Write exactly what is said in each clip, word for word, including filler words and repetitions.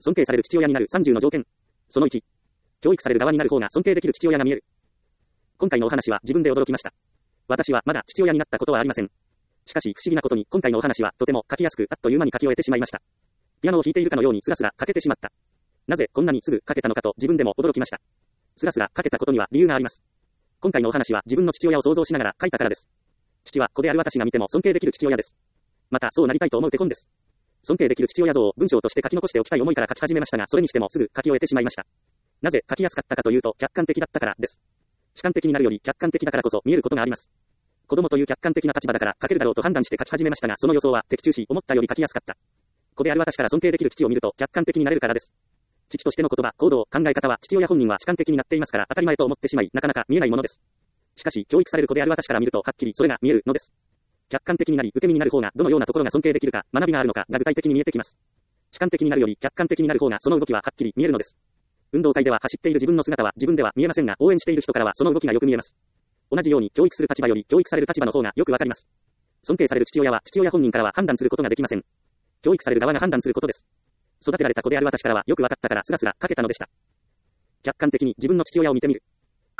尊敬される父親になるさんじゅうの条件。そのいち。教育される側になる方が尊敬できる父親が見える。今回のお話は自分で驚きました。私はまだ父親になったことはありません。しかし不思議なことに今回のお話はとても書きやすくあっという間に書き終えてしまいました。ピアノを弾いているかのようにスラスラ書けてしまった。なぜこんなにすぐ書けたのかと自分でも驚きました。スラスラ書けたことには理由があります。今回のお話は自分の父親を想像しながら書いたからです。父は子である私が見ても尊敬できる父親です。またそうなりたいと思う手本です。尊敬できる父親像を文章として書き残しておきたい思いから書き始めましたが、それにしてもすぐ書き終えてしまいました。なぜ書きやすかったかというと客観的だったからです。主観的になるより客観的だからこそ見えることがあります。子供という客観的な立場だから書けるだろうと判断して書き始めましたが、その予想は的中し思ったより書きやすかった。子である私から尊敬できる父を見ると客観的になれるからです。父としての言葉、行動、考え方は父親本人は主観的になっていますから当たり前と思ってしまい、なかなか見えないものです。しかし教育される子である私から見るとはっきりそれが見えるのです。客観的になり受け身になる方がどのようなところが尊敬できるか、学びがあるのかが具体的に見えてきます。主観的になるより客観的になる方がその動きははっきり見えるのです。運動会では走っている自分の姿は自分では見えませんが、応援している人からはその動きがよく見えます。同じように教育する立場より教育される立場の方がよくわかります。尊敬される父親は父親本人からは判断することができません。教育される側が判断することです。育てられた子である私からはよくわかったからスラスラ書けたのでした。客観的に自分の父親を見てみる。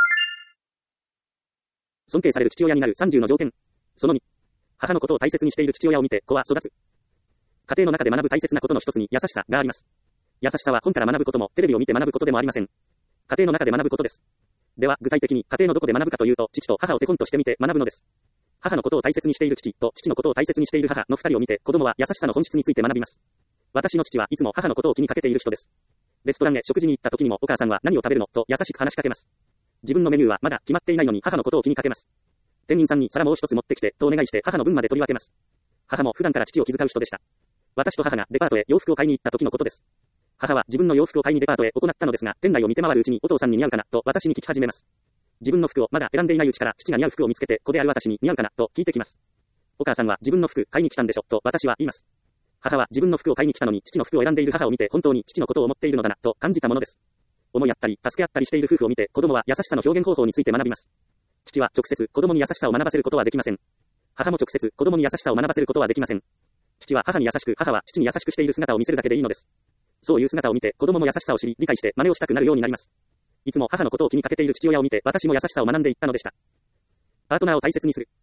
尊敬される父親になるさんじゅうの条件。そのに。母のことを大切にしている父親を見て子は育つ。家庭の中で学ぶ大切なことの一つに優しさがあります。優しさは本から学ぶこともテレビを見て学ぶことでもありません。家庭の中で学ぶことです。では具体的に家庭のどこで学ぶかというと、父と母を手本としてみて学ぶのです。母のことを大切にしている父と父のことを大切にしている母の二人を見て子供は優しさの本質について学びます。私の父はいつも母のことを気にかけている人です。レストランへ食事に行った時にもお母さんは何を食べるのと優しく話しかけます。自分のメニューはまだ決まっていないのに母のことを気にかけます。店員さんに皿もう一つ持ってきてとお願いして母の分まで取り分けます。母も普段から父を気遣う人でした。私と母がデパートへ洋服を買いに行った時のことです。母は自分の洋服を買いにデパートへ行ったのですが、店内を見て回るうちにお父さんに似合うかなと私に聞き始めます。自分の服をまだ選んでいないうちから父が似合う服を見つけて子である私に似合うかなと聞いてきます。お母さんは自分の服買いに来たんでしょと私は言います。母は自分の服を買いに来たのに父の服を選んでいる母を見て本当に父のことを思っているのだなと感じたものです。思いやったり助け合ったりしている夫婦を見て子供は優しさの表現方法について学びます。父は直接子供に優しさを学ばせることはできません。母も直接子供に優しさを学ばせることはできません。父は母に優しく、母は父に優しくしている姿を見せるだけでいいのです。そういう姿を見て子供も優しさを知り理解して真似をしたくなるようになります。いつも母のことを気にかけている父親を見て私も優しさを学んでいったのでした。パートナーを大切にする。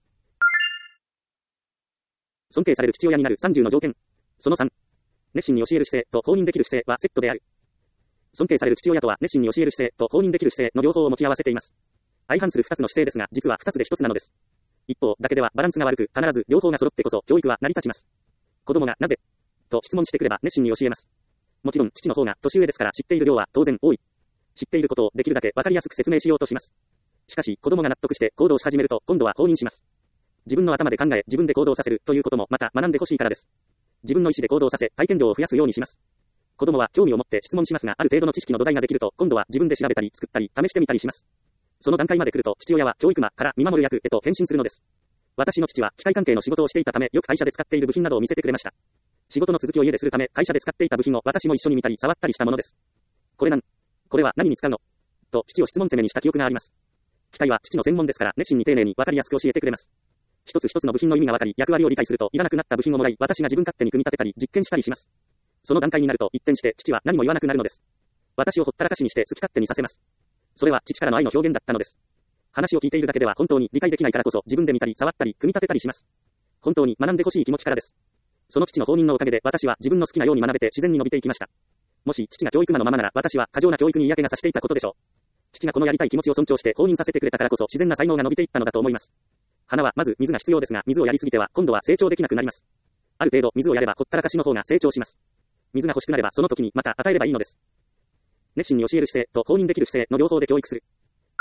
尊敬される父親になるさんじゅうの条件。そのさん。熱心に教える姿勢と放任できる姿勢はセットである。尊敬される父親とは熱心に教える姿勢と放任できる姿勢の両方を持ち合わせています。相反するふたつの姿勢ですが、実はふたつでひとつなのです。一方だけではバランスが悪く、必ず両方が揃ってこそ教育は成り立ちます。子供がなぜと質問してくれば熱心に教えます。もちろん父の方が年上ですから知っている量は当然多い。知っていることをできるだけわかりやすく説明しようとします。しかし子供が納得して行動し始めると今度は放任します。自分の頭で考え自分で行動させるということもまた学んでほしいからです。自分の意思で行動させ体験量を増やすようにします。子供は興味を持って質問しますが、ある程度の知識の土台ができると今度は自分で調べたり作ったり試してみたりします。その段階まで来ると父親は教育魔から見守る役へと変身するのです。私の父は機械関係の仕事をしていたためよく会社で使っている部品などを見せてくれました。仕事の続きを家でするため会社で使っていた部品を私も一緒に見たり触ったりしたものです。これなんこれは何に使うのと父を質問攻めにした記憶があります。機械は父の専門ですから熱心に丁寧に分かりやすく教えてくれます。一つ一つの部品の意味が分かり役割を理解するといらなくなった部品をもらい私が自分勝手に組み立てたり実験したりします。その段階になると一転して父は何も言わなくなるのです。私をほったらかしにして好き勝手にさせます。それは父からの愛の表現だったのです。話を聞いているだけでは本当に理解できないからこそ自分で見たり触ったり組み立てたりします。本当に学んでほしい気持ちからです。その父の放任のおかげで私は自分の好きなように学べて自然に伸びていきました。もし父が教育魔のままなら私は過剰な教育に嫌気がさしていたことでしょう。父がこのやりたい気持ちを尊重して放任させてくれたからこそ自然な才能が伸びていったのだと思います。花はまず水が必要ですが水をやりすぎては今度は成長できなくなります。ある程度水をやればほったらかしの方が成長します。水が欲しくなればその時にまた与えればいいのです。熱心に教える姿勢と放任できる姿勢の両方で教育する。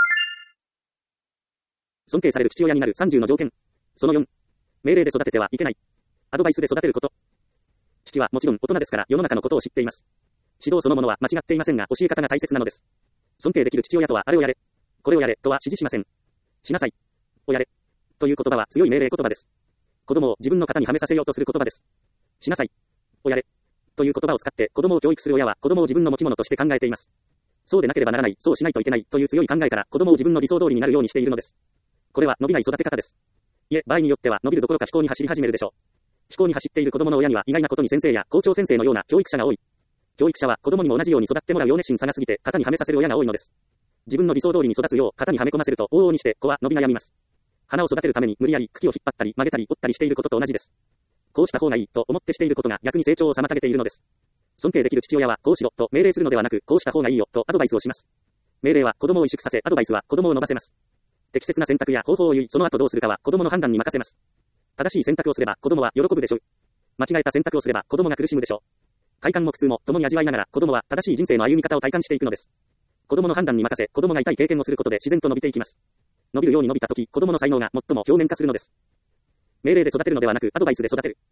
尊敬される父親になるさんじゅうの条件。そのよん。命令で育ててはいけない。アドバイスで育てること。父はもちろん大人ですから世の中のことを知っています。指導そのものは間違っていませんが教え方が大切なのです。尊敬できる父親とはあれをやれ、これをやれとは指示しません。しなさいをやれという言葉は強い命令言葉です。子供を自分の型にはめさせようとする言葉です。しなさいをやれという言葉を使って子供を教育する親は子供を自分の持ち物として考えています。そうでなければならない、そうしないといけないという強い考えから子供を自分の理想通りになるようにしているのです。これは伸びない育て方です。いえ、場合によっては伸びるどころか飛行に走り始めるでしょう。飛行に走っている子供の親には意外なことに先生や校長先生のような教育者が多い。 教育者は子供にも同じように育ってもらうよう熱心さがすぎて型にはめさせる親が多いのです。自分の理想通りに育つよう型にはめ込ませると往々にして子は伸び悩みます。花を育てるために無理やり茎を引っ張ったり曲げたり折ったりしていることと同じです。こうした方がいいと思ってしていることが逆に成長を妨げているのです。尊敬できる父親はこうしろと命令するのではなく、こうした方がいいよとアドバイスをします。命令は子供を萎縮させ、アドバイスは子供を伸ばせます。適切な選択や方法を言い、その後どうするかは子供の判断に任せます。正しい選択をすれば子供は喜ぶでしょう。間違えた選択をすれば子供が苦しむでしょう。快感も苦痛も共に味わいながら子供は正しい人生の歩み方を体感していくのです。子供の判断に任せ、子供が痛い経験をすることで自然と伸びていきます。伸びるように伸びたとき、子供の才能が最も表面化するのです。命令で育てるのではなく、アドバイスで育てる。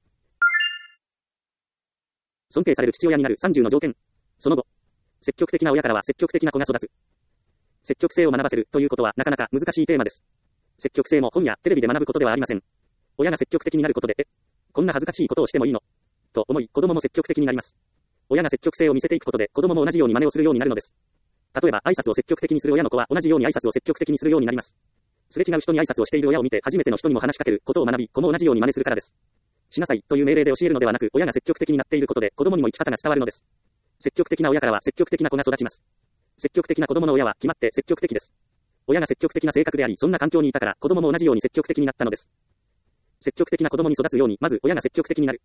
尊敬される父親になるさんじゅうの条件。その後、積極的な親からは積極的な子が育つ。積極性を学ばせるということはなかなか難しいテーマです。積極性も本やテレビで学ぶことではありません。親が積極的になることで、え、こんな恥ずかしいことをしてもいいのと思い、子供も積極的になります。親が積極性を見せていくことで、子供も同じように真似をするようになるのです。例えば、挨拶を積極的にする親の子は同じように挨拶を積極的にするようになります。すれ違う人に挨拶をしている親を見て、初めての人にも話しかけることを学び、子も同じように真似するからです。しなさいという命令で教えるのではなく、親が積極的になっていることで、子供にも生き方が伝わるのです。積極的な親からは積極的な子が育ちます。積極的な子供の親は決まって積極的です。親が積極的な性格であり、そんな環境にいたから、子供も同じように積極的になったのです。積極的な子供に育つように、まず親が積極的になる。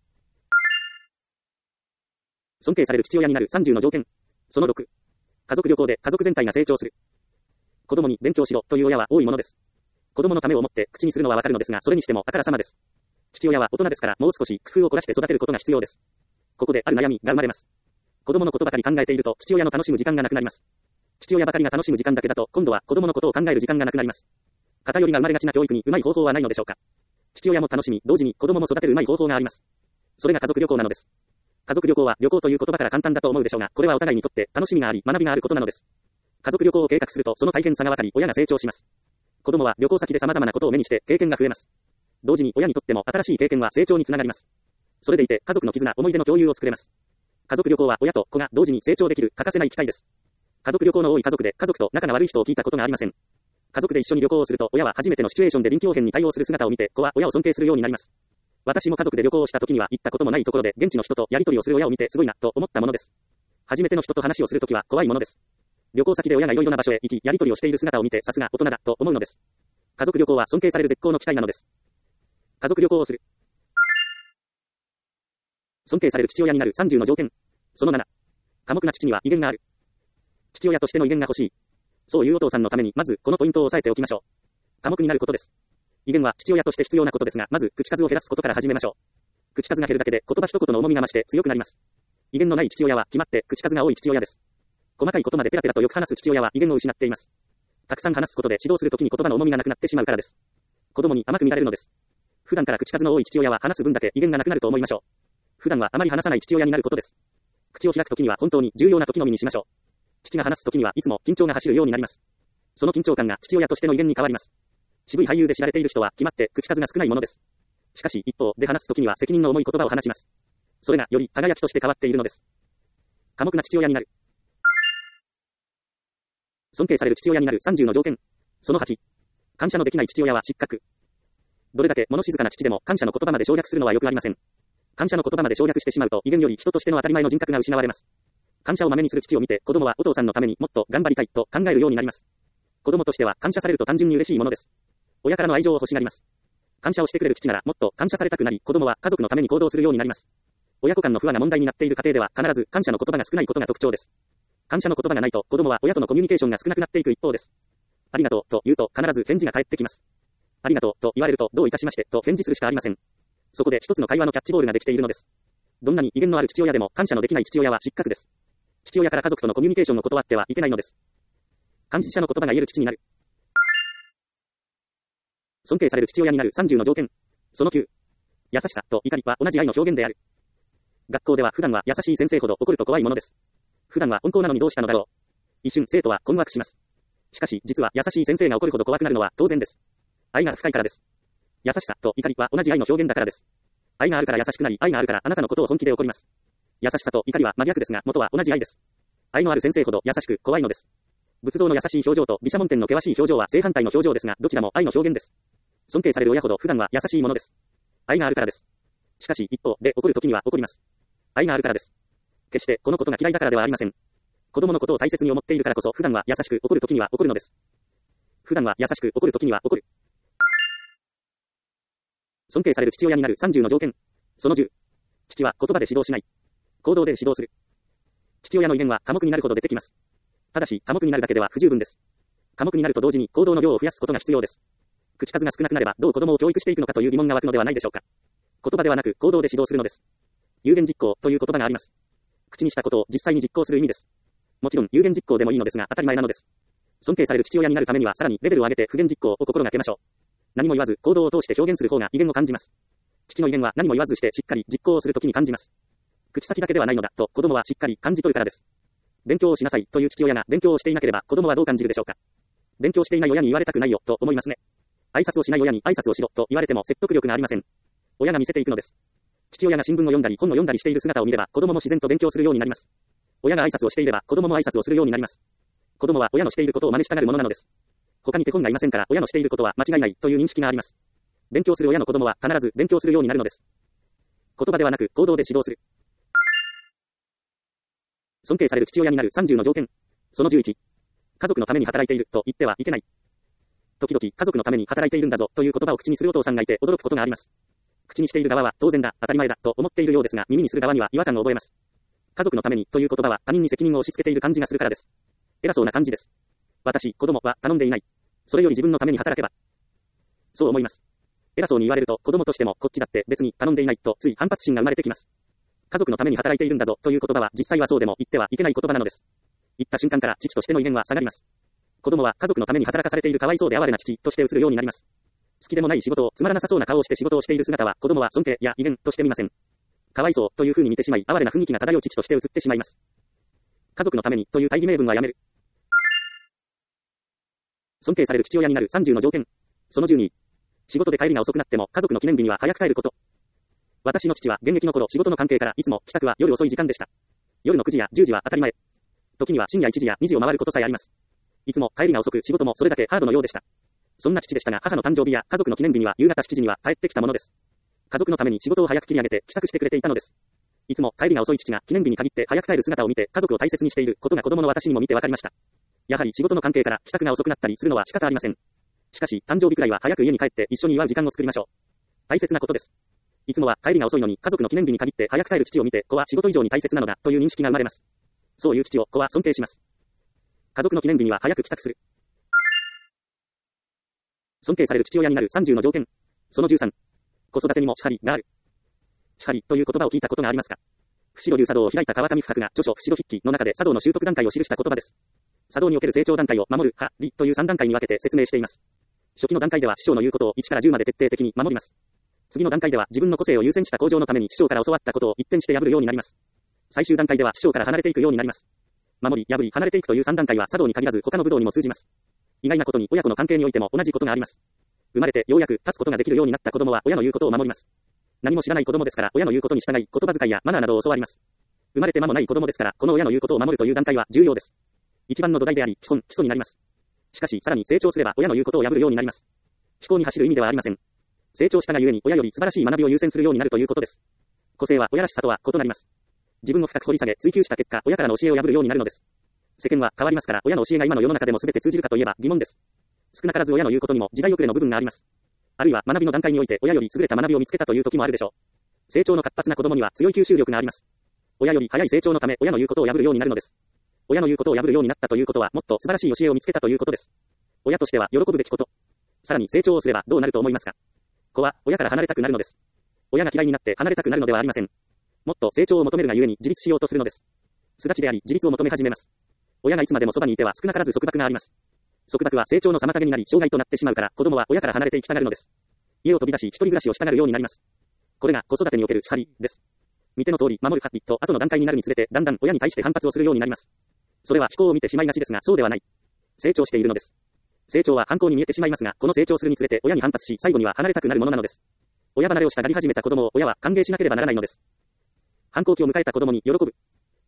尊敬される父親になるさんじゅうの条件。そのろく。家族旅行で家族全体が成長する。子供に勉強しろという親は多いものです。子供のためを思って口にするのはわかるのですが、それにしてもあからさまです。父親は大人ですから、もう少し工夫を凝らして育てることが必要です。ここである悩みが生まれます。子供のことばかり考えていると、父親の楽しむ時間がなくなります。父親ばかりが楽しむ時間だけだと、今度は子供のことを考える時間がなくなります。偏りが生まれがちな教育にうまい方法はないのでしょうか。父親も楽しみ、同時に子供も育てるうまい方法があります。それが家族旅行なのです。家族旅行は旅行という言葉から簡単だと思うでしょうが、これはお互いにとって楽しみがあり、学びがあることなのです。家族旅行を計画すると、その大変さがわかり、親が成長します。子供は旅行先で様々なことを目にして経験が増えます。同時に親にとっても新しい経験は成長につながります。それでいて家族の絆、思い出の共有を作れます。家族旅行は親と子が同時に成長できる欠かせない機会です。家族旅行の多い家族で家族と仲が悪い人を聞いたことがありません。家族で一緒に旅行をすると親は初めてのシチュエーションで臨機応変に対応する姿を見て子は親を尊敬するようになります。私も家族で旅行をした時には行ったこともないところで現地の人とやり取りをする親を見てすごいなと思ったものです。初めての人と話をするときは怖いものです。旅行先で親がいろいろな場所へ行きやり取りをしている姿を見てさすが大人だと思うのです。家族旅行は尊敬される絶好の機会なのです。家族旅行をする。尊敬される父親になるさんじゅうの条件。そのなな。寡黙な父には威厳がある。父親としての威厳が欲しい。そういうお父さんのためにまずこのポイントを押さえておきましょう。寡黙になることです。威厳は父親として必要なことですが、まず口数を減らすことから始めましょう。口数が減るだけで言葉一言の重みが増して強くなります。威厳のない父親は決まって口数が多い父親です。細かいことまでペラペラとよく話す父親は威厳を失っています。たくさん話すことで指導するときに言葉の重みがなくなってしまうからです。子供に甘く見られるのです。普段から口数の多い父親は話す分だけ威厳がなくなると思いましょう。普段はあまり話さない父親になることです。口を開くときには本当に重要なときのみにしましょう。父が話すときにはいつも緊張が走るようになります。その緊張感が父親としての威厳に変わります。渋い俳優で知られている人は決まって口数が少ないものです。しかし一方で話すときには責任の重い言葉を話します。それがより輝きとして変わっているのです。寡黙な父親になる。尊敬される父親になるさんじゅうの条件。そのはち。感謝のできない父親は失格。どれだけ物静かな父でも感謝の言葉まで省略するのはよくありません。感謝の言葉まで省略してしまうと威厳より人としての当たり前の人格が失われます。感謝を真似にする父を見て子供はお父さんのためにもっと頑張りたいと考えるようになります。子供としては感謝されると単純に嬉しいものです。親からの愛情を欲しがります。感謝をしてくれる父ならもっと感謝されたくなり、子供は家族のために行動するようになります。親子間の不和が問題になっている家庭では必ず感謝の言葉が少ないことが特徴です。感謝の言葉がないと子供は親とのコミュニケーションが少なくなっていく一方です。ありがとうと言うと必ず返事が返ってきます。ありがとうと言われるとどういたしましてと返事するしかありません。そこで一つの会話のキャッチボールができているのです。どんなに威厳のある父親でも感謝のできない父親は失格です。父親から家族とのコミュニケーションを断ってはいけないのです。感謝の言葉が言える父になる。尊敬される父親になるさんじゅうの条件。そのきゅう。優しさと怒りは同じ愛の表現である。学校では普段は優しい先生ほど怒ると怖いものです。普段は温厚なのにどうしたのだろう。一瞬生徒は困惑します。しかし実は優しい先生が怒るほど怖くなるのは当然です。愛が深いからです。優しさと怒りは同じ愛の表現だからです。愛があるから優しくなり、愛があるからあなたのことを本気で怒ります。優しさと怒りは真逆ですが元は同じ愛です。愛のある先生ほど優しく怖いのです。仏像の優しい表情と毘沙門天の険しい表情は正反対の表情ですが、どちらも愛の表現です。尊敬される親ほど普段は優しいものです。愛があるからです。しかし一方で怒るときには怒ります。愛があるからです。 決してこのことが嫌いだからではありません。子供のことを大切に思っているからこそ普段は優しく怒るときには怒るのです。普段は優しく怒るときには怒る。尊敬される父親になるさんじゅうの条件。そのじゅう。父は言葉で指導しない。行動で指導する。父親の威厳は寡黙になるほど出てきます。ただし、寡黙になるだけでは不十分です。寡黙になると同時に行動の量を増やすことが必要です。口数が少なくなればどう子供を教育していくのかという疑問が湧くのではないでしょうか。言葉ではなく行動で指導するのです。有言実行という言葉があります。口にしたことを実際に実行する意味です。もちろん有言実行でもいいのですが当たり前なのです。尊敬される父親になるためにはさらにレベルを上げて不言実行を心がけましょう。何も言わず行動を通して表現する方が威厳を感じます。父の威厳は何も言わずしてしっかり実行をするときに感じます。口先だけではないのだと子供はしっかり感じ取るからです。勉強をしなさいという父親が勉強をしていなければ子供はどう感じるでしょうか。勉強していない親に言われたくないよと思いますね。挨拶をしない親に挨拶をしろと言われても説得力がありません。親が見せていくのです。父親が新聞を読んだり本を読んだりしている姿を見れば子供も自然と勉強するようになります。親が挨拶をしていれば子供も挨拶をするようになります。子供は親のしていることを真似したがるものなのです。他に手本がいませんから親のしていることは間違いないという認識があります。勉強する親の子供は必ず勉強するようになるのです。言葉ではなく行動で指導する。尊敬される父親になるさんじゅうの条件。そのじゅういち。家族のために働いていると言ってはいけない。時々家族のために働いているんだぞという言葉を口にするお父さんがいて驚くことがあります。口にしている側は当然だ、当たり前だと思っているようですが耳にする側には違和感を覚えます。家族のためにという言葉は他人に責任を押し付けている感じがするからです。偉そうな感じです。私、子供は頼んでいない。それより自分のために働けば。そう思います。偉そうに言われると子供としてもこっちだって別に頼んでいないとつい反発心が生まれてきます。家族のために働いているんだぞという言葉は実際はそうでも言ってはいけない言葉なのです。言った瞬間から父としての威厳は下がります。子供は家族のために働かされているかわいそうで哀れな父として映るようになります。好きでもない仕事をつまらなさそうな顔をして仕事をしている姿は子供は尊敬や威厳として見ません。かわいそうという風に見てしまい哀れな雰囲気が漂う父として映ってしまいます。家族のためにという大義名分はやめる。尊敬される父親になるさんじゅうの条件。そのじゅうに。仕事で帰りが遅くなっても家族の記念日には早く帰ること。私の父は現役の頃仕事の関係からいつも帰宅は夜遅い時間でした。夜のくじやじゅうじは当たり前。時には深夜いちじやにじを回ることさえあります。いつも帰りが遅く仕事もそれだけハードのようでした。そんな父でしたが母の誕生日や家族の記念日には夕方しちじには帰ってきたものです。家族のために仕事を早く切り上げて帰宅してくれていたのです。いつも帰りが遅い父が記念日に限って早く帰る姿を見て家族を大切にしていることが子供の私にも見てわかりました。やはり仕事の関係から帰宅が遅くなったりするのは仕方ありません。しかし誕生日くらいは早く家に帰って一緒に祝う時間を作りましょう。大切なことです。いつもは帰りが遅いのに家族の記念日に限って早く帰る父を見て子は仕事以上に大切なのだという認識が生まれます。そういう父を子は尊敬します。家族の記念日には早く帰宅する。尊敬される父親になるさんじゅうの条件。そのじゅうさん。子育てにもしはりがある。しはりという言葉を聞いたことがありますか。伏路流茶道を開いた川上深が著書伏路筆記の中で茶道の習得段階を記した言葉です。茶道における成長段階を守る、は、りというさん段階に分けて説明しています。初期の段階では師匠の言うことをいちからじゅうまで徹底的に守ります。次の段階では自分の個性を優先した向上のために師匠から教わったことを一転して破るようになります。最終段階では師匠から離れていくようになります。守り、破り、離れていくというさん段階は茶道に限らず他の武道にも通じます。意外なことに親子の関係においても同じことがあります。生まれてようやく立つことができるようになった子供は親の言うことを守ります。何も知らない子供ですから親の言うことに従い言葉遣いやマナーなどを教わります。生まれて間もない子供ですからこの親の言うことを守るという段階は重要です。一番の土台であり基本、基礎になります。しかしさらに成長すれば親の言うことを破るようになります。非行に走る意味ではありません。成長したがゆえに親より素晴らしい学びを優先するようになるということです。個性は親らしさとは異なります。自分を深く掘り下げ追求した結果親からの教えを破るようになるのです。世間は変わりますから親の教えが今の世の中でも全て通じるかといえば疑問です。少なからず親の言うことにも時代遅れの部分があります。あるいは学びの段階において親より優れた学びを見つけたという時もあるでしょう。成長の活発な子供には強い吸収力があります。親より早い成長のため親の言うことを破るようになるのです。親の言うことを破るようになったということはもっと素晴らしい教えを見つけたということです。親としては喜ぶべきこと。さらに成長をすればどうなると思いますか。子は親から離れたくなるのです。親が嫌いになって離れたくなるのではありません。もっと成長を求めるがゆえに自立しようとするのです。巣立ちであり自立を求め始めます。親がいつまでもそばにいては少なからず束縛があります。束縛は成長の妨げになり障害となってしまうから子供は親から離れていきたがるのです。家を飛び出し一人暮らしをしたがるようになります。これが子育てにおけるしはりです。見ての通り守るはりと後の段階になるにつれてだんだん親に対して反発をするようになります。それは非行を見てしまいがちですがそうではない。成長しているのです。成長は反抗に見えてしまいますがこの成長するにつれて親に反発し最後には離れたくなるものなのです。親離れをしたがり始めた子供を親は歓迎しなければならないのです。反抗期を迎えた子供に喜ぶ。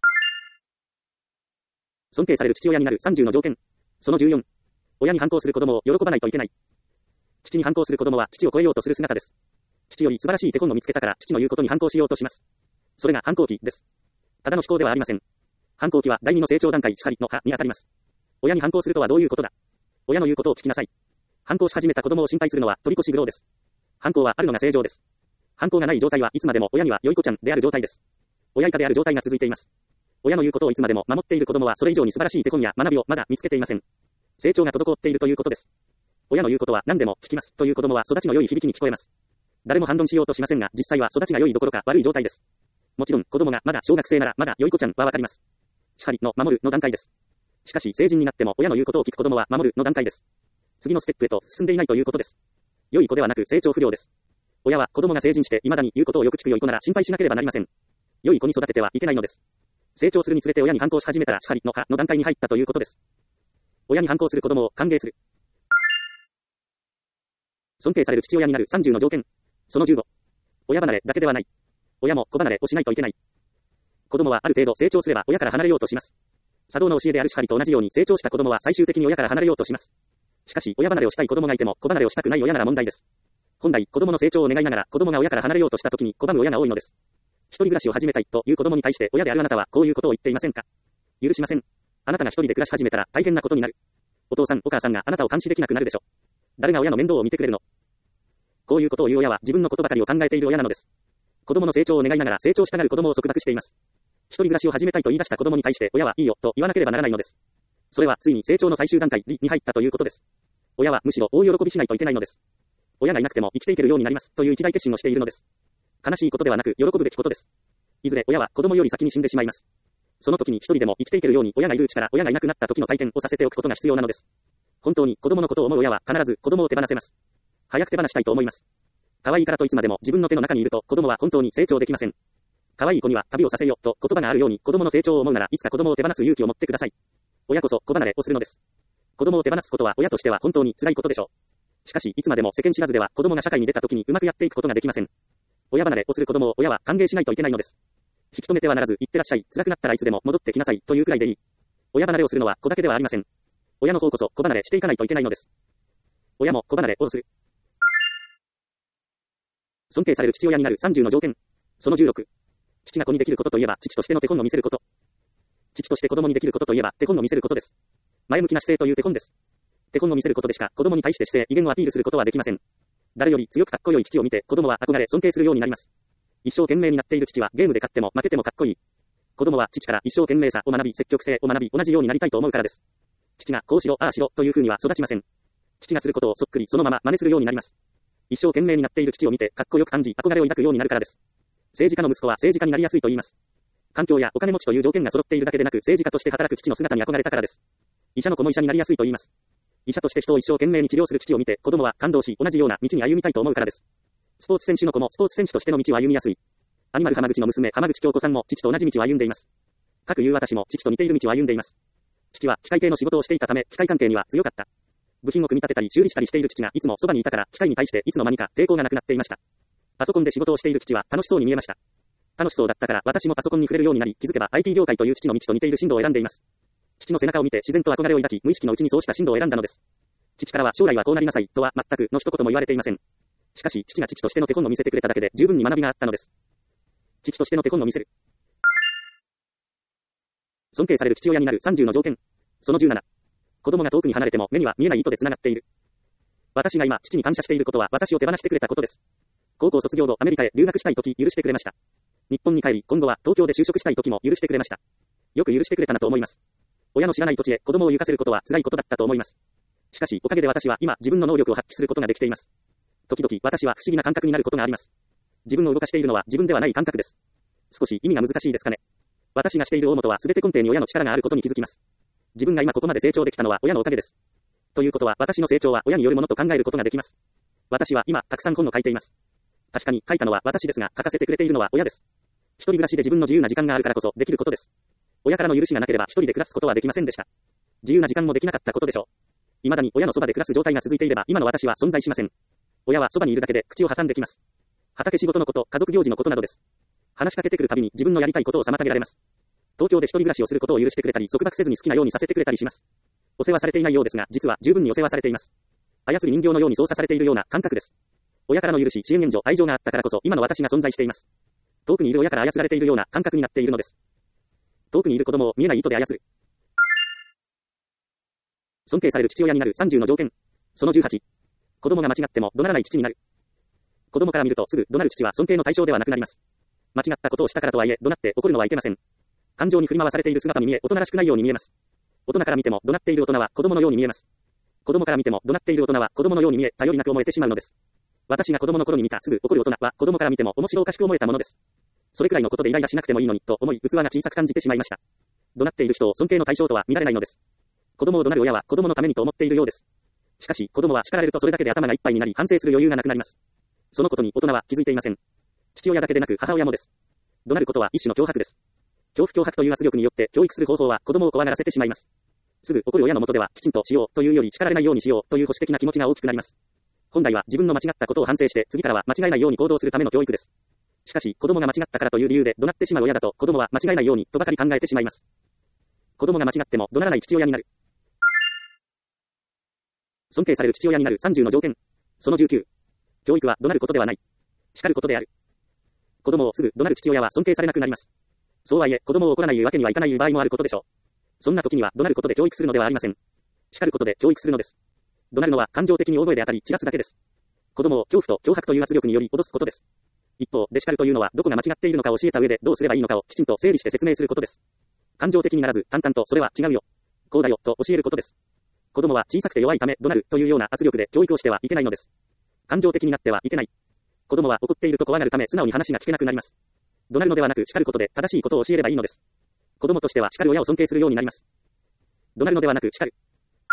尊敬される父親になるさんじゅうの条件。そのじゅうよん。親に反抗する子供を喜ばないといけない。父に反抗する子供は父を超えようとする姿です。父より素晴らしい手本を見つけたから父の言うことに反抗しようとします。それが反抗期です。 ただの飛行ではありません。反抗期は第二の成長段階、しかりの派にあたります。親に反抗するとはどういうことだ。親の言うことを聞きなさい。反抗し始めた子供を心配するのは取り越し苦労です。反抗はあるのが正常です。反抗がない状態はいつまでも親には良い子ちゃんである状態です。親以下である状態が続いています。親の言うことをいつまでも守っている子供はそれ以上に素晴らしい手本や学びをまだ見つけていません。成長が滞っているということです。親の言うことは何でも聞きますという子供は育ちの良い響きに聞こえます。誰も反論しようとしませんが、実際は育ちが良いどころか悪い状態です。もちろん子供がまだ小学生ならまだ良い子ちゃんはわかります。しはりの守るの段階です。しかし成人になっても親の言うことを聞く子供は守るの段階です。次のステップへと進んでいないということです。良い子ではなく成長不良です。親は子供が成人して未だに言うことをよく聞く良い子なら心配しなければなりません。良い子に育ててはいけないのです。成長するにつれて親に反抗し始めたらしはりの派の段階に入ったということです。親に反抗する子供を歓迎する。尊敬される父親になるさんじゅうの条件。そのじゅうご。親離れだけではない。親も子離れをしないといけない。子供はある程度成長すれば親から離れようとします。茶道の教えであるしはりと同じように成長した子供は最終的に親から離れようとします。しかし親離れをしたい子供がいても子離れをしたくない親なら問題です。本来子供の成長を願いながら子供が親から離れようとした時に拒む親が多いのです。一人暮らしを始めたいという子供に対して親であるあなたはこういうことを言っていませんか。許しません。あなたが一人で暮らし始めたら大変なことになる。お父さんお母さんがあなたを監視できなくなるでしょ。誰が親の面倒を見てくれるの。こういうことを言う親は自分のことばかりを考えている親なのです。子供の成長を願いながら成長したがる子供を束縛しています。一人暮らしを始めたいと言い出した子供に対して親はいいよと言わなければならないのです。それはついに成長の最終段階に入ったということです。親はむしろ大喜びしないといけないのです。親がいなくても生きていけるようになりますという一大決心をしているのです。悲しいことではなく喜ぶべきことです。いずれ親は子供より先に死んでしまいます。その時に一人でも生きていけるように親がいるうちから親がいなくなった時の体験をさせておくことが必要なのです。本当に子供のことを思う親は必ず子供を手放せます。早く手放したいと思います。可愛いからといつまでも自分の手の中にいると子供は本当に成長できません。可愛い子には旅をさせようと言葉があるように子供の成長を思うならいつか子供を手放す勇気を持ってください。親こそ子離れをするのです。子供を手放すことは親としては本当に辛いことでしょう。しかしいつまでも世間知らずでは子供が社会に出た時にうまくやっていくことができません。親離れをする子供を親は歓迎しないといけないのです。引き止めてはならず行ってらっしゃい、辛くなったらいつでも戻ってきなさいというくらいでいい。親離れをするのは子だけではありません。親の方こそ子離れしていかないといけないのです。親も子離れをする。尊敬される父親になるさんじゅうの条件。そのじゅうろく。父が子にできることといえば父としての手本を見せること。父として子供にできることといえば手本を見せることです。前向きな姿勢という手本です。手本を見せることでしか子供に対して姿勢、威厳をアピールすることはできません。誰より強くかっこよい父を見て子供は憧れ尊敬するようになります。一生懸命になっている父はゲームで勝っても負けてもかっこいい。子供は父から一生懸命さを学び積極性を学び同じようになりたいと思うからです。父がこうしろああしろという風には育ちません。父がすることをそっくりそのまま真似するようになります。一生懸命になっている父を見てかっこよく感じ憧れを抱くようになるからです。政治家の息子は政治家になりやすいと言います。環境やお金持ちという条件が揃っているだけでなく政治家として働く父の姿に憧れたからです。医者の子も医者になりやすいと言います。医者として人を一生懸命に治療する父を見て子供は感動し同じような道に歩みたいと思うからです。スポーツ選手の子もスポーツ選手としての道を歩みやすい。アニマル浜口の娘浜口京子さんも父と同じ道を歩んでいます。かくいう私も父と似ている道を歩んでいます。父は機械系の仕事をしていたため機械関係には強かった。部品を組み立てたり修理したりしている父がいつもそばにいたから機械に対していつの間にか抵抗がなくなっていました。パソコンで仕事をしている父は楽しそうに見えました。楽しそうだったから私もパソコンに触れるようになり気づけば アイティー 業界という父の道と似ている進路を選んでいます。父の背中を見て自然と憧れを抱き無意識のうちにそうした進路を選んだのです。父からは将来はこうなりなさいとは全くの一言も言われていません。しかし父が父としての手本を見せてくれただけで十分に学びがあったのです。父としての手本を見せる。尊敬される父親になるさんじゅうの条件。そのじゅうなな。子供が遠くに離れても目には見えない糸で繋がっている。私が今父に感謝していることは私を手放してくれたことです。高校卒業後アメリカへ留学したい時許してくれました。日本に帰り今度は東京で就職したい時も許してくれました。よく許してくれたなと思います。親の知らない土地へ子供を行かせることは辛いことだったと思います。しかしおかげで私は今自分の能力を発揮することができています。時々私は不思議な感覚になることがあります。自分を動かしているのは自分ではない感覚です。少し意味が難しいですかね。私がしている大元は全て根底に親の力があることに気づきます。自分が今ここまで成長できたのは親のおかげです。ということは私の成長は親によるものと考えることができます。私は今たくさん本を書いています。確かに書いたのは私ですが書かせてくれているのは親です。一人暮らしで自分の自由な時間があるからこそできることです。親からの許しがなければ一人で暮らすことはできませんでした。自由な時間もできなかったことでしょう。未だに親のそばで暮らす状態が続いていれば今の私は存在しません。親はそばにいるだけで口を挟んできます。畑仕事のこと、家族行事のことなどです。話しかけてくるたびに自分のやりたいことを妨げられます。東京で一人暮らしをすることを許してくれたり束縛せずに好きなようにさせてくれたりします。お世話されていないようですが実は十分にお世話されています。操り人形のように操作されているような感覚です。親からの許し、支援援助、愛情があったからこそ今の私が存在しています。遠くにいる親から操られているような感覚になっているのです。 遠くにいる子供を見えない糸で操る。尊敬される父親になるさんじゅうの条件。そのじゅうはち。子供が間違っても怒鳴らない父になる。子供から見るとすぐ怒鳴る父は尊敬の対象ではなくなります。間違ったことをしたからとはいえ、怒鳴って怒るのはいけません。感情に振り回されている姿に見え、大人らしくないように見えます。大人から見ても怒鳴っている大人は子供のように見えます。子供から見ても怒鳴っている大人は子供のように見え、頼りなく思えてしまうのです。私が子供の頃に見たすぐ怒る大人は子供から見ても面白おかしく思えたものです。それくらいのことでイライラしなくてもいいのにと思い、器が小さく感じてしまいました。怒鳴っている人を尊敬の対象とは見られないのです。子供を怒鳴る親は子供のためにと思っているようです。しかし、子供は叱られるとそれだけで頭がいっぱいになり、反省する余裕がなくなります。そのことに大人は気づいていません。父親だけでなく母親もです。怒鳴ることは一種の脅迫です。恐怖脅迫という圧力によって教育する方法は子供を怖がらせてしまいます。すぐ怒る親のもとではきちんとしようというより叱られないようにしようという保守的な気持ちが大きくなります。本来は自分の間違ったことを反省して次からは間違えないように行動するための教育です。しかし、子供が間違ったからという理由で怒鳴ってしまう親だと子供は間違えないようにとばかり考えてしまいます。子供が間違っても怒鳴らない父親になる。尊敬される父親になるさんじゅうの条件。そのじゅうきゅう。教育は怒鳴ることではない。叱ることである。子供をすぐ怒鳴る父親は尊敬されなくなります。そうはいえ、子供を怒らないわけにはいかない場合もあることでしょう。そんな時には怒鳴ることで教育するのではありません。叱ることで教育するのです。怒鳴るのは感情的に大声で当たり散らすだけです。子供を恐怖と脅迫という圧力により脅すことです。一方で叱るというのはどこが間違っているのかを教えた上でどうすればいいのかをきちんと整理して説明することです。感情的にならず淡々とそれは違うよ。こうだよと教えることです。子供は小さくて弱いため怒鳴るというような圧力で教育をしてはいけないのです。感情的になってはいけない。子供は怒っていると怖がるため素直に話が聞けなくなります。怒鳴るのではなく叱ることで正しいことを教えればいいのです。子供としては叱る親を尊敬するようになります。怒鳴るのではなく叱る。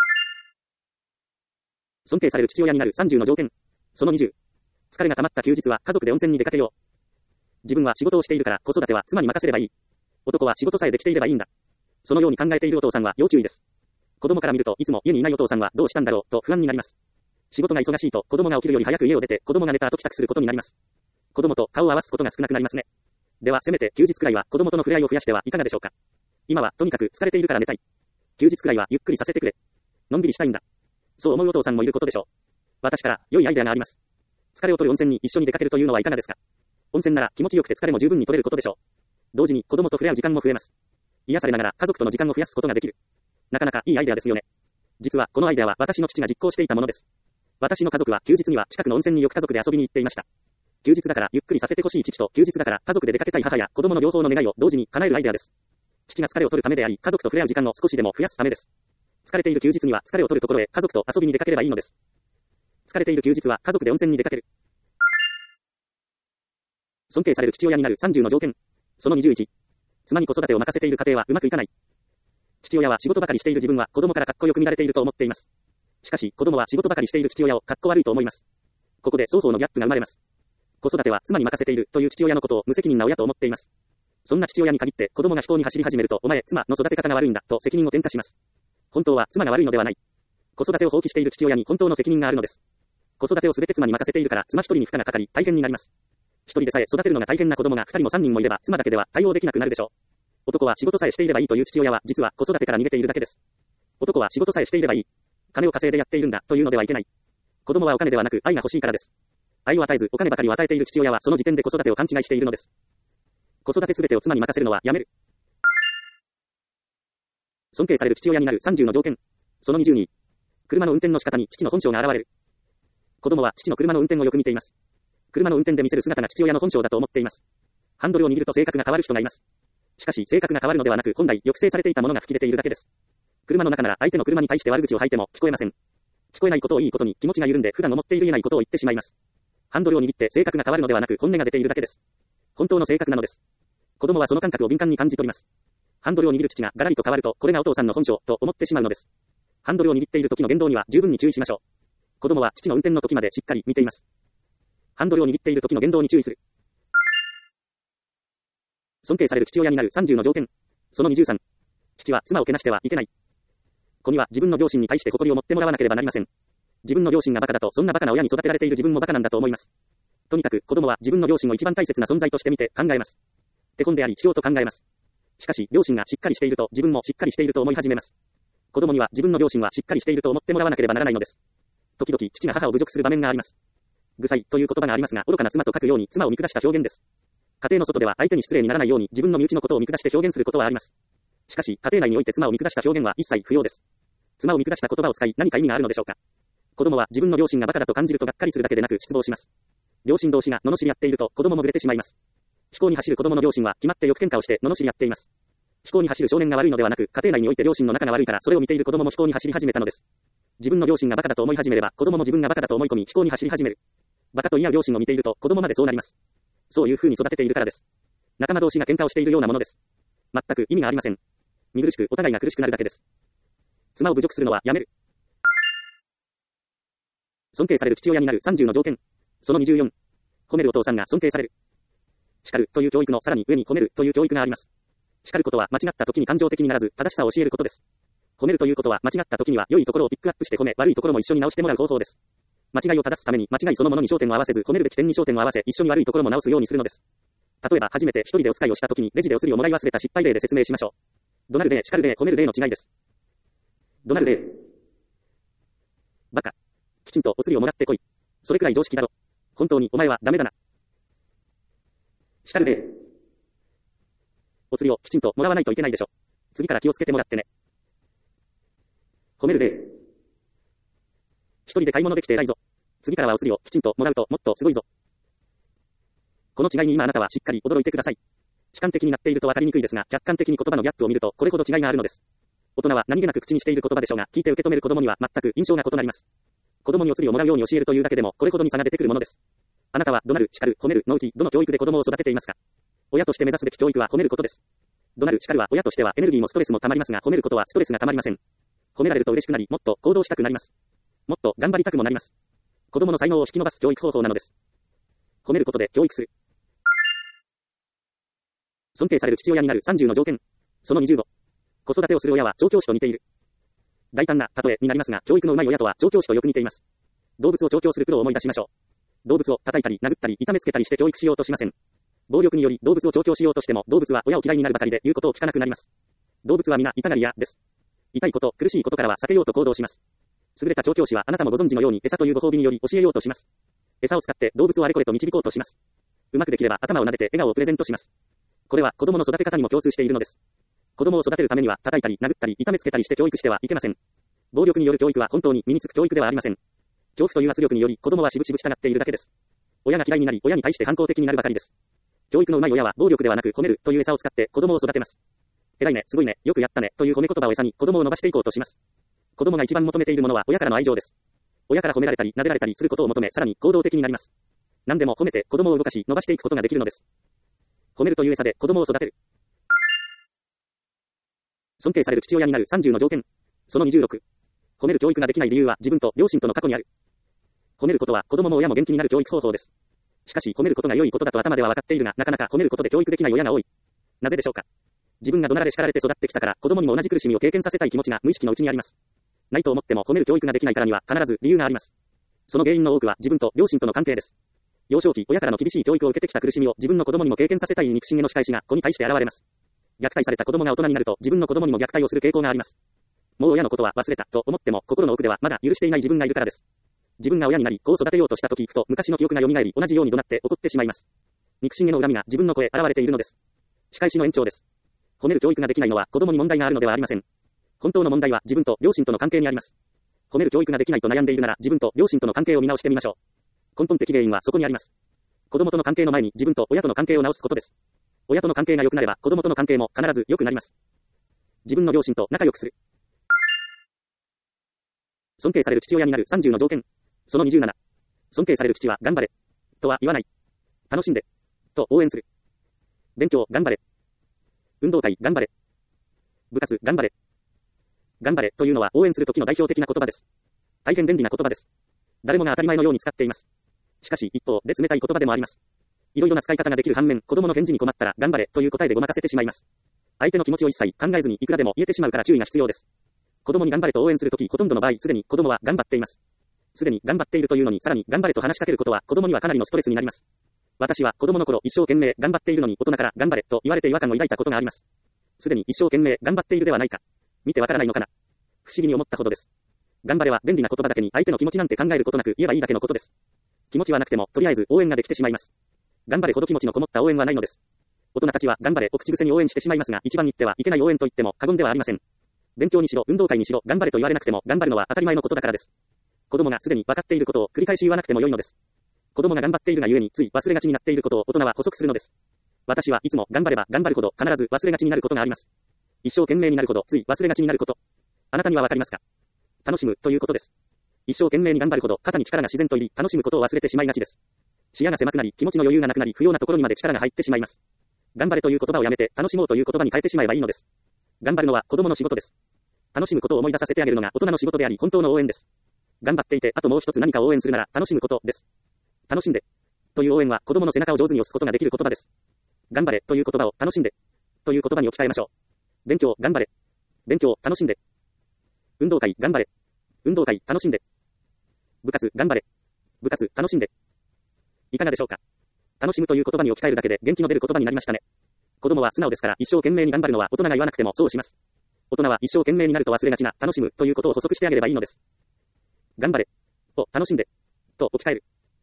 尊敬される父親になるさんじゅうの条件。そのにじゅう。疲れが溜まった休日は家族で温泉に出かけよう。自分は仕事をしているから子育ては妻に任せればいい。男は仕事さえできていればいいんだ。そのように考えているお父さんは要注意です。子供から見るといつも家にいないお父さんはどうしたんだろうと不安になります。仕事が忙しいと子供が起きるより早く家を出て子供が寝た後帰宅することになります。子供と顔を合わすことが少なくなりますね。ではせめて休日くらいは子供との触れ合いを増やしてはいかがでしょうか。今はとにかく疲れているから寝たい。休日くらいはゆっくりさせてくれ。のんびりしたいんだ。そう思うお父さんもいることでしょう。私から良いアイデアがあります。疲れを取る温泉に一緒に出かけるというのはいかがですか。温泉なら気持ちよくて疲れも十分に取れることでしょう。同時に子供と触れ合う時間も増えます。癒されながら家族との時間を増やすことができる。なかなかいいアイデアですよね。実はこのアイデアは私の父が実行していたものです。私の家族は休日には近くの温泉によく家族で遊びに行っていました。休日だからゆっくりさせてほしい父と休日だから家族で出かけたい母や子供の両方の願いを同時に叶えるアイデアです。父が疲れを取るためであり、家族と触れ合う時間を少しでも増やすためです。疲れている休日には疲れを取るところへ家族と遊びに出かければいいのです。疲れている休日は家族で温泉に出かける。尊敬される父親になるさんじゅうの条件。そのにじゅういち。妻に子育てを任せている家庭はうまくいかない。父親は仕事ばかりしている自分は子供からかっこよく見られていると思っています。しかし子供は仕事ばかりしている父親をかっこ悪いと思います。ここで双方のギャップが生まれます。子育ては妻に任せているという父親のことを無責任な親と思っています。そんな父親に限って子供が非行に走り始めるとお前妻の育て方が悪いんだと責任を転嫁します。本当は妻が悪いのではない。子育てを放棄している父親に本当の責任があるのです。子育てをすべて妻に任せているから妻一人に負荷がかかり大変になります。一人でさえ育てるのが大変な子供が二人も三人もいれば妻だけでは対応できなくなるでしょう。男は仕事さえしていればいいという父親は実は子育てから逃げているだけです。男は仕事さえしていればいい。金を稼いでやっているんだというのではいけない。子供はお金ではなく愛が欲しいからです。愛を与えずお金ばかりを与えている父親はその時点で子育てを勘違いしているのです。子育てすべてを妻に任せるのはやめる。尊敬される父親になるさんじゅうの条件。そのにじゅうに。車の運転の仕方に父の本性が現れる。子供は父の車の運転をよく見ています。車の運転で見せる姿が父親の本性だと思っています。ハンドルを握ると性格が変わる人がいます。しかし性格が変わるのではなく本来抑制されていたものが吹き出ているだけです。車の中なら相手の車に対して悪口を吐いても聞こえません。聞こえないことをいいことに気持ちが緩んで普段思っている言えないことを言ってしまいます。ハンドルを握って性格が変わるのではなく本音が出ているだけです。本当の性格なのです。子供はその感覚を敏感に感じ取ります。ハンドルを握る父がガラリと変わるとこれがお父さんの本性と思ってしまうのです。ハンドルを握っている時の言動には十分に注意しましょう。子供は父の運転の時までしっかり見ています。ハンドルを握っている時の言動に注意する。尊敬される父親になるさんじゅうの条件。そのにじゅうさん。父は妻をけなしてはいけない。子には自分の両親に対して誇りを持ってもらわなければなりません。自分の両親がバカだとそんなバカな親に育てられている自分もバカなんだと思います。とにかく子供は自分の両親を一番大切な存在として見て考えます。手本でありしようと考えます。しかし両親がしっかりしていると自分もしっかりしていると思い始めます。子供には自分の両親はしっかりしていると思ってもらわなければならないのです。時々父が母を侮辱する場面があります。愚才という言葉がありますが愚かな妻と書くように妻を見下した表現です。 家庭の外では相手に失礼にならないように自分の身内のことを見下して表現することはあります。しかし、家庭内において妻を見下した表現は一切不要です。妻を見下した言葉を使い何か意味があるのでしょうか。子供は自分の両親が馬鹿だと感じるとがっかりするだけでなく失望します。両親同士が罵り合っていると子供もぐれてしまいます。非行に走る子供の両親は決まってよく喧嘩をして罵り合っています。非行に走る少年が悪いのではなく、家庭内において両親の仲が悪いからそれを見ている子供も非行に走り始めたのです。自分の両親が馬鹿だと思い始めれば子供も自分が馬鹿だと思い込み非行に走り始める。馬鹿と言い合う両親を見ていると子供までそうなります。そういう風に育てているからです。仲間同士が喧嘩をしているようなものです。全く意味がありません。見苦しくお互いが苦しくなるだけです。妻を侮辱するのはやめる。尊敬される父親になるさんじゅうの条件。そのにじゅうよん。褒めるお父さんが尊敬される。叱るという教育のさらに上に褒めるという教育があります。叱ることは間違った時に感情的にならず正しさを教えることです。褒めるということは間違った時には良いところをピックアップして褒め、悪いところも一緒に直してもらう方法です。間違いを正すために間違いそのものに焦点を合わせず褒めるべき点に焦点を合わせ一緒に悪いところも直すようにするのです。例えば初めて一人でお使いをした時にレジでお釣りをもらい忘れた失敗例で説明しましょう。怒鳴る例、叱る例、褒める例の違いです。怒鳴る例。バカ。きちんとお釣りをもらってこい。それくらい常識だろ。本当にお前はダメだな。叱る例。お釣りをきちんともらわないといけないでしょ。次から気をつけてもらってね。褒める例。一人で買い物できて偉いぞ。次からはお釣りをきちんともらうともっとすごいぞ。この違いに今あなたはしっかり驚いてください。主観的になっていると分かりにくいですが、客観的に言葉のギャップを見るとこれほど違いがあるのです。大人は何気なく口にしている言葉でしょうが、聞いて受け止める子供には全く印象が異なります。子供にお釣りをもらうように教えるというだけでもこれほどに差が出てくるものです。あなたは怒鳴る、叱る、褒めるのうちどの教育で子供を育てていますか。親として目指すべき教育は褒めることです。怒鳴る、叱るは親としてはエネルギーもストレスもたまりますが、褒めることはストレスがたまりません。褒められると嬉しくなり、もっと行動したくなります。もっと頑張りたくもなります。子供の才能を引き伸ばす教育方法なのです。褒めることで教育する。尊敬される父親になるさんじゅうの条件。そのにじゅうご。子育てをする親は調教師と似ている。大胆な例えになりますが、教育の上手い親とは調教師とよく似ています。動物を調教するプロを思い出しましょう。動物を叩いたり殴ったり痛めつけたりして教育しようとしません。暴力により動物を調教しようとしても動物は親を嫌いになるばかりで言うことを聞かなくなります。動物は皆痛がり屋です。痛いこと、苦しいことからは避けようと行動します。優れた調教師はあなたもご存知のように餌というご褒美により教えようとします。餌を使って動物をあれこれと導こうとします。うまくできれば頭を撫でて笑顔をプレゼントします。これは子供の育て方にも共通しているのです。子供を育てるためには叩いたり殴ったり痛めつけたりして教育してはいけません。暴力による教育は本当に身につく教育ではありません。恐怖という圧力により子供はしぶしぶ従っているだけです。親が嫌いになり親に対して反抗的になるばかりです。教育の上手い親は暴力ではなく褒めるという餌を使って子供を育てます。偉いね、すごいね、よくやったねという褒め言葉を餌に子供を伸ばしていこうとします。子供が一番求めているものは親からの愛情です。親から褒められたり撫でられたりすることを求めさらに行動的になります。何でも褒めて子供を動かし伸ばしていくことができるのです。褒めるという餌で子供を育てる。尊敬される父親になるさんじゅうの条件。そのにじゅうろく。褒める教育ができない理由は自分と両親との過去にある。褒めることは子供も親も元気になる教育方法です。しかし褒めることが良いことだと頭では分かっているが、なかなか褒めることで教育できない親が多い。なぜでしょうか。自分が怒鳴られ叱られて育ってきたから子供にも同じ苦しみを経験させたい気持ちが無意識のうちにあります。ないと思っても褒める教育ができないからには必ず理由があります。その原因の多くは自分と両親との関係です。幼少期、親からの厳しい教育を受けてきた苦しみを自分の子供にも経験させたい憎しみの仕返しが子に対して現れます。虐待された子供が大人になると自分の子供にも虐待をする傾向があります。もう親のことは忘れたと思っても心の奥ではまだ許していない自分がいるからです。自分が親になり子を育てようとした時、ふと昔の記憶が蘇り同じように怒鳴って怒ってしまいます。憎しみへの恨みが自分の子へ現れているのです。仕返しの延長です。褒める教育ができないのは子供に問題があるのではありません。本当の問題は自分と両親との関係にあります。褒める教育ができないと悩んでいるなら自分と両親との関係を見直してみましょう。根本的原因はそこにあります。子供との関係の前に自分と親との関係を直すことです。親との関係が良くなれば子供との関係も必ず良くなります。自分の両親と仲良くする。尊敬される父親になるさんじゅうの条件。そのにじゅうなな。尊敬される父は頑張れとは言わない。楽しんでと応援する。勉強頑張れ。運動会頑張れ。部活頑張れ。頑張れというのは応援する時の代表的な言葉です。大変便利な言葉です。誰もが当たり前のように使っています。しかし一方で冷たい言葉でもあります。いろいろな使い方ができる反面、子供の返事に困ったら頑張れという答えでごまかせてしまいます。相手の気持ちを一切考えずにいくらでも言えてしまうから注意が必要です。子供に頑張れと応援するとき、ほとんどの場合すでに子供は頑張っています。すでに頑張っているというのにさらに頑張れと話しかけることは子供にはかなりのストレスになります。私は子供の頃一生懸命頑張っているのに大人から頑張れと言われて違和感を抱いたことがあります。すでに一生懸命頑張っているではないか。見てわからないのかな。不思議に思ったほどです。頑張れは便利な言葉だけに相手の気持ちなんて考えることなく言えばいいだけのことです。気持ちはなくてもとりあえず応援ができてしまいます。 頑張れほど気持ちのこもった応援はないのです。大人たちは頑張れを口癖に応援してしまいますが、一番言ってはいけない応援と言っても過言ではありません。勉強にしろ、運動会にしろ、頑張れと言われなくても頑張るのは当たり前のことだからです。子供がすでに分かっていることを繰り返し言わなくても良いのです。子供が頑張っているがゆえについ忘れがちになっていることを大人は補足するのです。私はいつも頑張れば頑張るほど必ず忘れがちになることがあります。一生懸命になるほどつい忘れがちになること。あなたにはわかりますか？楽しむということです。一生懸命に頑張るほど肩に力が自然と入り、楽しむことを忘れてしまいがちです。視野が狭くなり、気持ちの余裕がなくなり、不要なところにまで力が入ってしまいます。頑張れという言葉をやめて、楽しもうという言葉に変えてしまえばいいのです。頑張るのは子供の仕事です。楽しむことを思い出させてあげるのが大人の仕事であり、本当の応援です。頑張っていて、あともう一つ何かを応援するなら、楽しむことです。楽しんで。という応援は子供の背中を上手に押すことができる言葉です。頑張れという言葉を楽しんで。という言葉に置き換えましょう。勉強、頑張れ。勉強、楽しんで。運動会、頑張れ。運動会、楽しんで。部活、頑張れ。部活、楽しんで。いかがでしょうか？楽しむという言葉に置き換えるだけで元気の出る言葉になりましたね。子供は素直ですから一生懸命に頑張るのは大人が言わなくてもそうします。大人は一生懸命になると忘れがちな楽しむということを補足してあげればいいのです。頑張れ。を楽しんで。と置き換える。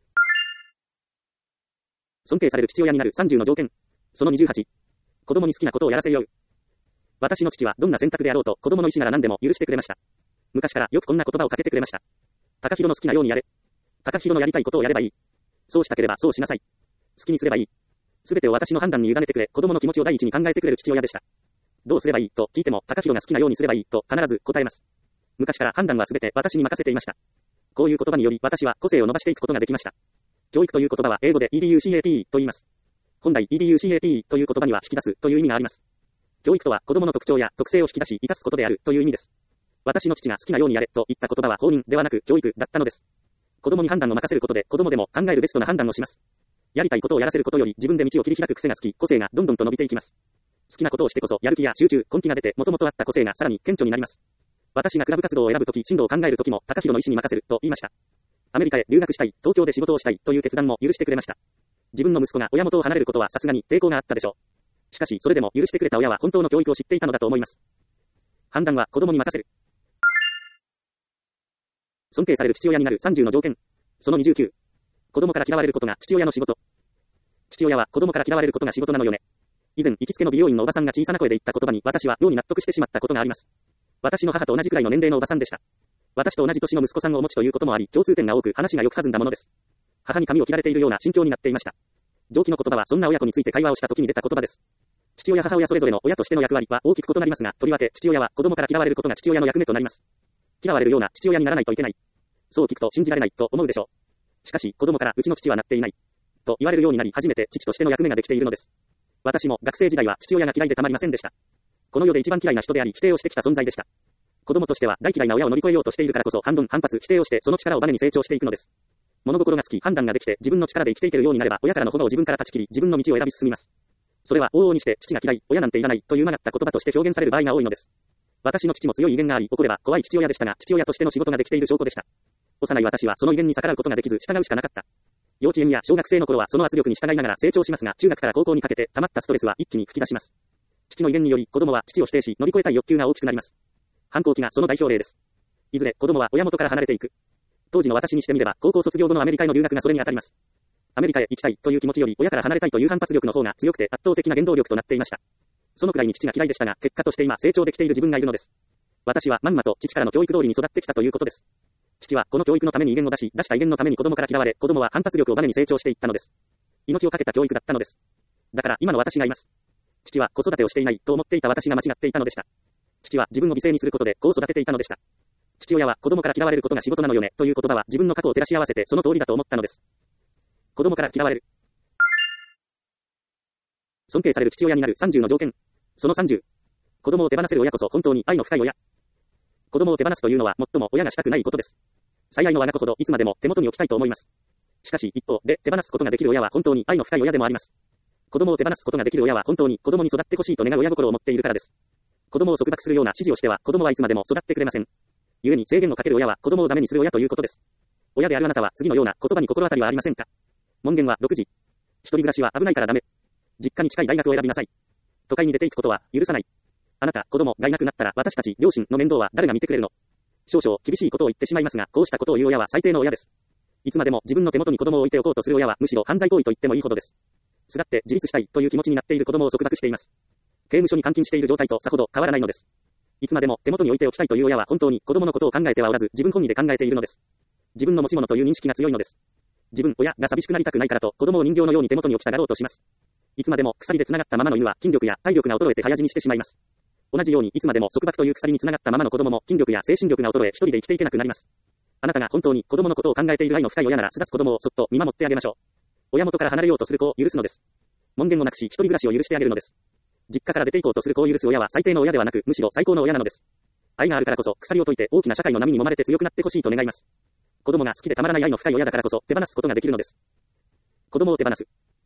尊敬される父親になるさんじゅうの条件。そのにじゅうはち。子供に好きなことをやらせよう。私の父はどんな選択であろうと子供の意思なら何でも許してくれました。昔からよくこんな言葉をかけてくれました。高弘の好きなようにやれ。高弘のやりたいことをやればいい。そうしたければそうしなさい。好きにすればいい。すべてを私の判断に委ねてくれ、子供の気持ちを第一に考えてくれる父親でした。どうすればいいと聞いても、高弘が好きなようにすればいいと必ず答えます。昔から判断はすべて私に任せていました。こういう言葉により私は個性を伸ばしていくことができました。教育という言葉は英語で educate と言います。本来 educate という言葉には引き出すという意味があります。教育とは子供の特徴や特性を引き出し生かすことであるという意味です。私の父が好きなようにやれと言った言葉は放任ではなく教育だったのです。子供に判断を任せることで子供でも考えるベストな判断をします。やりたいことをやらせることより自分で道を切り開く癖がつき、個性がどんどんと伸びていきます。好きなことをしてこそやる気や集中、根気が出て元々あった個性がさらに顕著になります。私がクラブ活動を選ぶとき、進路を考えるときも高弘の意思に任せると言いました。アメリカへ留学したい、東京で仕事をしたいという決断も許してくれました。自分の息子が親元を離れることはさすがに抵抗があったでしょう。しかしそれでも許してくれた親は本当の教育を知っていたのだと思います。判断は子供に任せる。尊敬される父親になるさんじゅうの条件。そのにじゅうきゅう。子供から嫌われることが父親の仕事。父親は子供から嫌われることが仕事なのよね。以前、行きつけの美容院のおばさんが小さな声で言った言葉に私は妙に納得してしまったことがあります。私の母と同じくらいの年齢のおばさんでした。私と同じ年の息子さんをお持ちということもあり、共通点が多く話がよく弾んだものです。母に髪を切られているような心境になっていました。上記の言葉はそんな親子について会話をした時に出た言葉です。父親母親それぞれの親としての役割は大きく異なりますが、とりわけ父親は子供から嫌われることが父親の役目となります。嫌われるような父親にならないといけない。そう聞くと信じられないと思うでしょう。しかし子供からうちの父はなっていない。と言われるようになり初めて父としての役目ができているのです。私も学生時代は父親が嫌いでたまりませんでした。この世で一番嫌いな人であり否定をしてきた存在でした。子供としては大嫌いな親を乗り越えようとしているからこそ反論反発否定をしてその力をバネに成長していくのです。物心がつき判断ができて自分の力で生きていけるようになれば親からの炎を自分から断ち切り自分の道を選び進みます。それは往々にして父が嫌い、親なんていらないという曲がった言葉として表現される場合が多いのです。私の父も強い威厳があり怒れば怖い父親でしたが父親としての仕事ができている証拠でした。幼い私はその威厳に逆らうことができず従うしかなかった。幼稚園や小学生の頃はその圧力に従いながら成長しますが中学から高校にかけて溜まったストレスは一気に吹き出します。父の威厳により子供は父を否定し乗り越えたい欲求が大きくなります。反抗期がその代表例です。いずれ子供は親元から離れていく。当時の私にしてみれば高校卒業後のアメリカへの留学がそれに当たります。アメリカへ行きたいという気持ちより親から離れたいという反発力の方が強くて圧倒的な原動力となっていました。そのくらいに父が嫌いでしたが結果として今成長できている自分がいるのです。私はまんまと父からの教育通りに育ってきたということです。父はこの教育のために威厳を出し、出した威厳のために子供から嫌われ、子供は反発力をバネに成長していったのです。命をかけた教育だったのです。だから今の私がいます。父は子育てをしていないと思っていた私が間違っていたのでした。父は自分を犠牲にすることで子を育てていたのでした。父親は子供から嫌われることが仕事なのよねという言葉は自分の過去を照らし合わせてその通りだと思ったのです。子供から嫌われる。尊敬される父親になるさんじゅうの条件。そのさんじゅう。子供を手放せる親こそ本当に愛の深い親。子供を手放すというのは最も親がしたくないことです。最愛の我が子ほどいつまでも手元に置きたいと思います。しかし一方で手放すことができる親は本当に愛の深い親でもあります。子供を手放すことができる親は本当に子供に育ってほしいと願う親心を持っているからです。子供を束縛するような指示をしては子供はいつまでも育ってくれません。故に制限をかける親は子供をダメにする親ということです。親であるあなたは次のような言葉に心当たりはありませんか？門限はろくじ。一人暮らしは危ないからダメ。実家に近い大学を選びなさい。都会に出ていくことは許さない。あなた、子供がいなくなったら私たち両親の面倒は誰が見てくれるの？少々厳しいことを言ってしまいますが、こうしたことを言う親は最低の親です。いつまでも自分の手元に子供を置いておこうとする親はむしろ犯罪行為と言ってもいいほどです。 すがって自立したいという気持ちになっている子供を束縛しています。刑務所に監禁している状態とさほど変わらないのです。いつまでも手元に置いておきたいという親は本当に子供のことを考えてはおらず、自分本位で考えているのです。自分の持ち物という認識が強いのです。自分、親が寂しくなりたくないからと子供を人形のように手元に置きたがろうとします。いつまでも鎖で繋がったままの犬は筋力や体力が衰えて早死にしてしまいます。同じようにいつまでも束縛という鎖に繋がったままの子供も筋力や精神力が衰え一人で生きていけなくなります。あなたが本当に子供のことを考えている愛の深い親なら巣立つ子供をそっと見守ってあげましょう。親元から離れようとする子を許すのです。門限もなくし一人暮らしを許してあげるのです。実家から出て行こうとする子を許す親は最低の親ではなくむしろ最高の親なのです。愛があるからこそ鎖を解いて大きな社会の波に揉まれて強くなってほしいと願います。子供が好きでたまらない愛の深い親だからこそ手放すことができるのです。子供を手放す。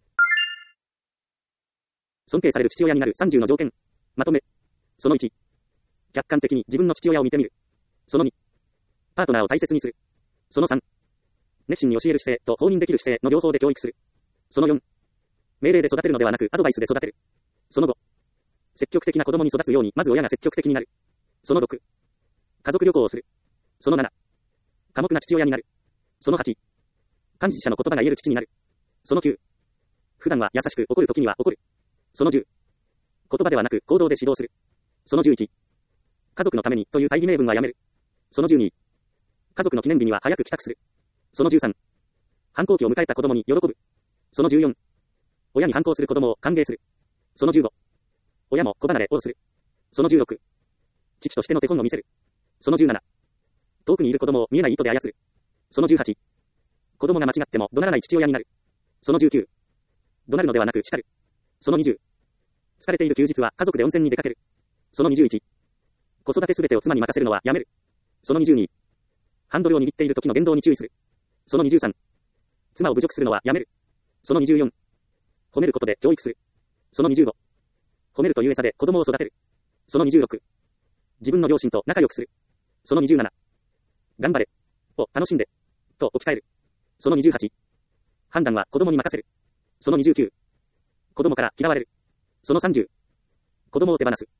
尊敬される父親になるさんじゅうの条件。まとめ。そのいち。客観的に自分の父親を見てみる。そのに。パートナーを大切にする。そのさん。熱心に教える姿勢と放任できる姿勢の両方で教育する。そのよん。命令で育てるのではなくアドバイスで育てる。そのご。積極的な子供に育つようにまず親が積極的になる。そのろく。家族旅行をする。そのなな。寡黙な父親になる。そのはち。幹事者の言葉が言える父になる。そのきゅう。普段は優しく怒る時には怒る。そのじゅう。言葉ではなく行動で指導する。そのじゅういち。家族のためにという大義名分はやめる。そのじゅうに。家族の記念日には早く帰宅する。そのじゅうさん。反抗期を迎えた子供に喜ぶ。そのじゅうよん。親に反抗する子供を歓迎する。そのじゅうご。親も子離れをする。そのじゅうろく。父としての手本を見せる。そのじゅうなな。遠くにいる子供を見えない糸で操る。そのじゅうはち。子供が間違っても怒鳴らない父親になる。そのじゅうきゅう。怒鳴るのではなく叱る。そのにじゅう。疲れている休日は家族で温泉に出かける。そのにじゅういち。子育てすべてを妻に任せるのはやめる。そのにじゅうに。ハンドルを握っている時の言動に注意する。そのにじゅうさん。妻を侮辱するのはやめる。そのにじゅうよん。褒めることで教育する。そのにじゅうご。褒めるという餌で子供を育てる。そのにじゅうろく。自分の両親と仲良くする。そのにじゅうなな。頑張れ。を楽しんで。と置き換える。そのにじゅうはち。判断は子供に任せる。そのにじゅうきゅう。子供から嫌われる。そのさんじゅう。子供を手放す。